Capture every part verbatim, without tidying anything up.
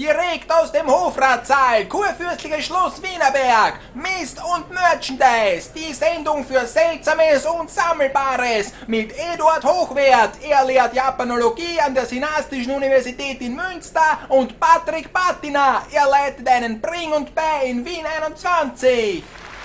direkt aus dem Hofratssaal, kurfürstliches Schloss Wienerberg, Mist und Merchandise, die Sendung für Seltsames und Sammelbares mit Eduard Hochwert, er lehrt Japanologie an der Synastischen Universität in Münster, und Patrick Patina, er leitet einen Bring und Bei in Wien einundzwanzig.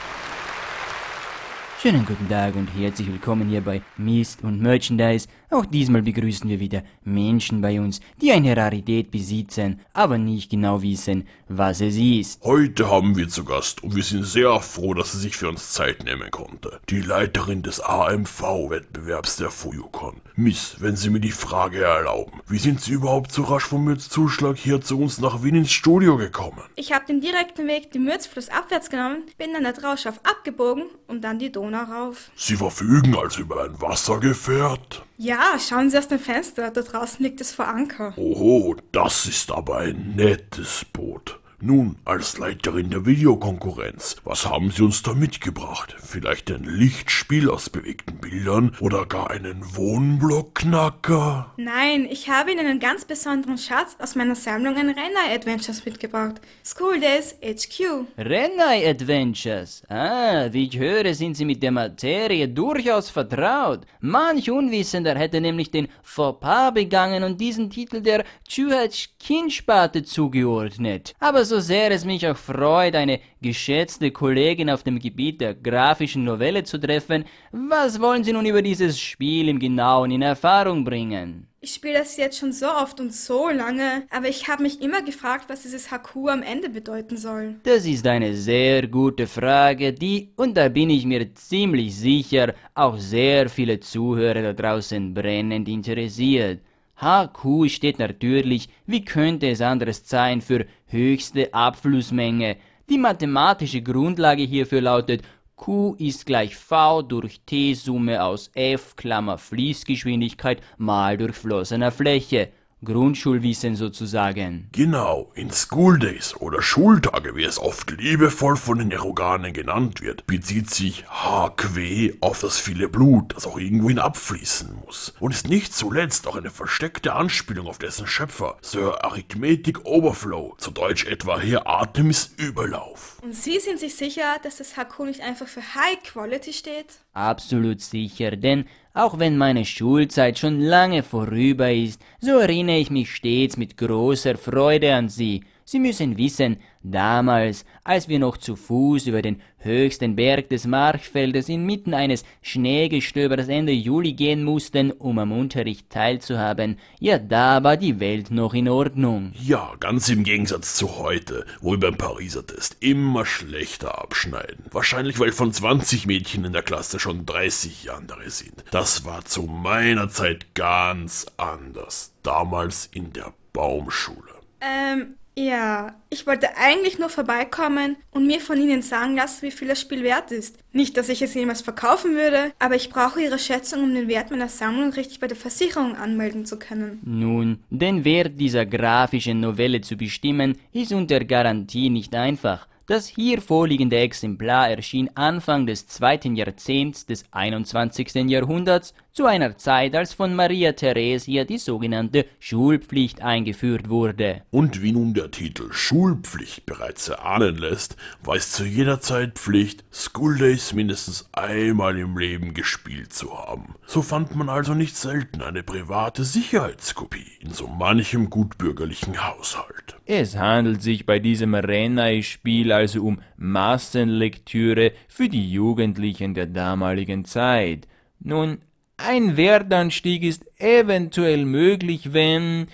Schönen guten Tag und herzlich willkommen hier bei Mist und Merchandise. Auch diesmal begrüßen wir wieder Menschen bei uns, die eine Rarität besitzen, aber nicht genau wissen, was es ist. Heute haben wir zu Gast und wir sind sehr froh, dass sie sich für uns Zeit nehmen konnte. Die Leiterin des A M V-Wettbewerbs der Fuyucon. Miss, wenn Sie mir die Frage erlauben, wie sind Sie überhaupt so rasch vom Mürzzuschlag hier zu uns nach Wien ins Studio gekommen? Ich habe den direkten Weg den Mürzfluss abwärts genommen, bin dann der Trauschaf abgebogen und dann die Donau rauf. Sie verfügen also über ein Wassergefährt? Ja, schauen Sie aus dem Fenster, da draußen liegt es vor Anker. Oho, das ist aber ein nettes Boot. Nun, als Leiterin der Videokonkurrenz, was haben Sie uns da mitgebracht? Vielleicht ein Lichtspiel aus bewegten Bildern oder gar einen Wohnblockknacker? Nein, ich habe Ihnen einen ganz besonderen Schatz aus meiner Sammlung an Renai Adventures mitgebracht. School Days H Q. Renai Adventures. Ah, wie ich höre, sind Sie mit der Materie durchaus vertraut. Manch Unwissender hätte nämlich den Fauxpas begangen und diesen Titel der Chuhach-Kin-Sparte zugeordnet. Aber so sehr es mich auch freut, eine geschätzte Kollegin auf dem Gebiet der grafischen Novelle zu treffen, was wollen Sie nun über dieses Spiel im Genauen in Erfahrung bringen? Ich spiele das jetzt schon so oft und so lange, aber ich habe mich immer gefragt, was dieses H Q am Ende bedeuten soll. Das ist eine sehr gute Frage, die, und da bin ich mir ziemlich sicher, auch sehr viele Zuhörer da draußen brennend interessiert. H Q steht natürlich, wie könnte es anderes sein, für höchste Abflussmenge. Die mathematische Grundlage hierfür lautet, Q ist gleich V durch T Summe aus F, Klammer Fließgeschwindigkeit, mal durchflossener Fläche. Grundschulwissen sozusagen. Genau, in School Days oder Schultage, wie es oft liebevoll von den Eroganen genannt wird, bezieht sich H Q auf das viele Blut, das auch irgendwohin abfließen muss. Und ist nicht zuletzt auch eine versteckte Anspielung auf dessen Schöpfer, Sir Arithmetic Overflow, zu Deutsch etwa hier Artemis Überlauf. Und Sie sind sich sicher, dass das H Q nicht einfach für High Quality steht? Absolut sicher, denn auch wenn meine Schulzeit schon lange vorüber ist, so erinnere ich mich stets mit großer Freude an sie. Sie müssen wissen, damals, als wir noch zu Fuß über den höchsten Berg des Marchfeldes inmitten eines Schneegestöbers Ende Juli gehen mussten, um am Unterricht teilzuhaben, ja, da war die Welt noch in Ordnung. Ja, ganz im Gegensatz zu heute, wo wir beim Pariser Test immer schlechter abschneiden. Wahrscheinlich, weil von zwanzig Mädchen in der Klasse schon dreißig andere sind. Das war zu meiner Zeit ganz anders. Damals in der Baumschule. Ähm... Ja, ich wollte eigentlich nur vorbeikommen und mir von Ihnen sagen lassen, wie viel das Spiel wert ist. Nicht, dass ich es jemals verkaufen würde, aber ich brauche Ihre Schätzung, um den Wert meiner Sammlung richtig bei der Versicherung anmelden zu können. Nun, den Wert dieser grafischen Novelle zu bestimmen, ist unter Garantie nicht einfach. Das hier vorliegende Exemplar erschien Anfang des zweiten Jahrzehnts des einundzwanzigsten Jahrhunderts, zu einer Zeit, als von Maria Theresia die sogenannte Schulpflicht eingeführt wurde. Und wie nun der Titel Schulpflicht bereits erahnen lässt, war es zu jeder Zeit Pflicht, School Days mindestens einmal im Leben gespielt zu haben. So fand man also nicht selten eine private Sicherheitskopie in so manchem gutbürgerlichen Haushalt. Es handelt sich bei diesem Renai-Spiel also um Massenlektüre für die Jugendlichen der damaligen Zeit. Nun, ein Wertanstieg ist eventuell möglich, wenn...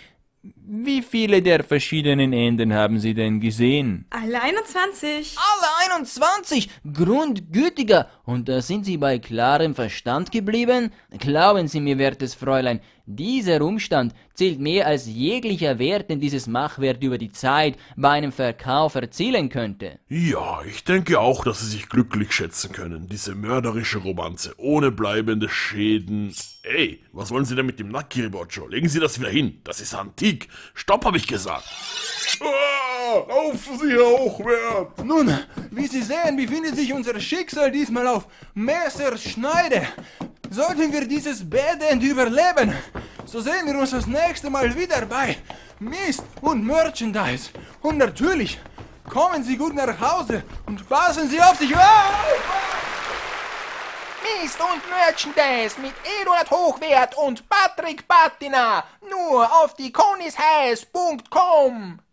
Wie viele der verschiedenen Enden haben Sie denn gesehen? Alle einundzwanzig. Alle einundzwanzig? Grundgütiger! Und da sind Sie bei klarem Verstand geblieben? Glauben Sie mir, wertes Fräulein, dieser Umstand zählt mehr als jeglicher Wert, den dieses Machwert über die Zeit bei einem Verkauf erzielen könnte. Ja, ich denke auch, dass Sie sich glücklich schätzen können, diese mörderische Romanze ohne bleibende Schäden. Ey, was wollen Sie denn mit dem Nakiribocho? Legen Sie das wieder hin, das ist antik. Stopp, habe ich gesagt. Ah, laufen Sie Hochwert! Nun, wie Sie sehen, befindet sich unser Schicksal diesmal auf Messerschneide. Sollten wir dieses Bad End überleben, so sehen wir uns das nächste Mal wieder bei Mist und Merchandise. Und natürlich kommen Sie gut nach Hause und passen Sie auf sich auf. Mist und Merchandise mit Eduard Hochwert und Patrick Patina. Nur auf die Conisheis punkt com.